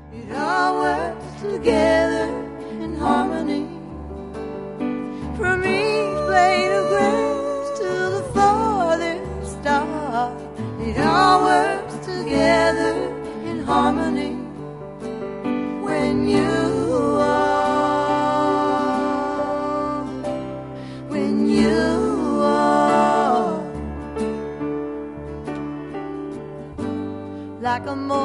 It all works together in harmony. From each blade of grass to the farthest star, it all works together in harmony. When you are like a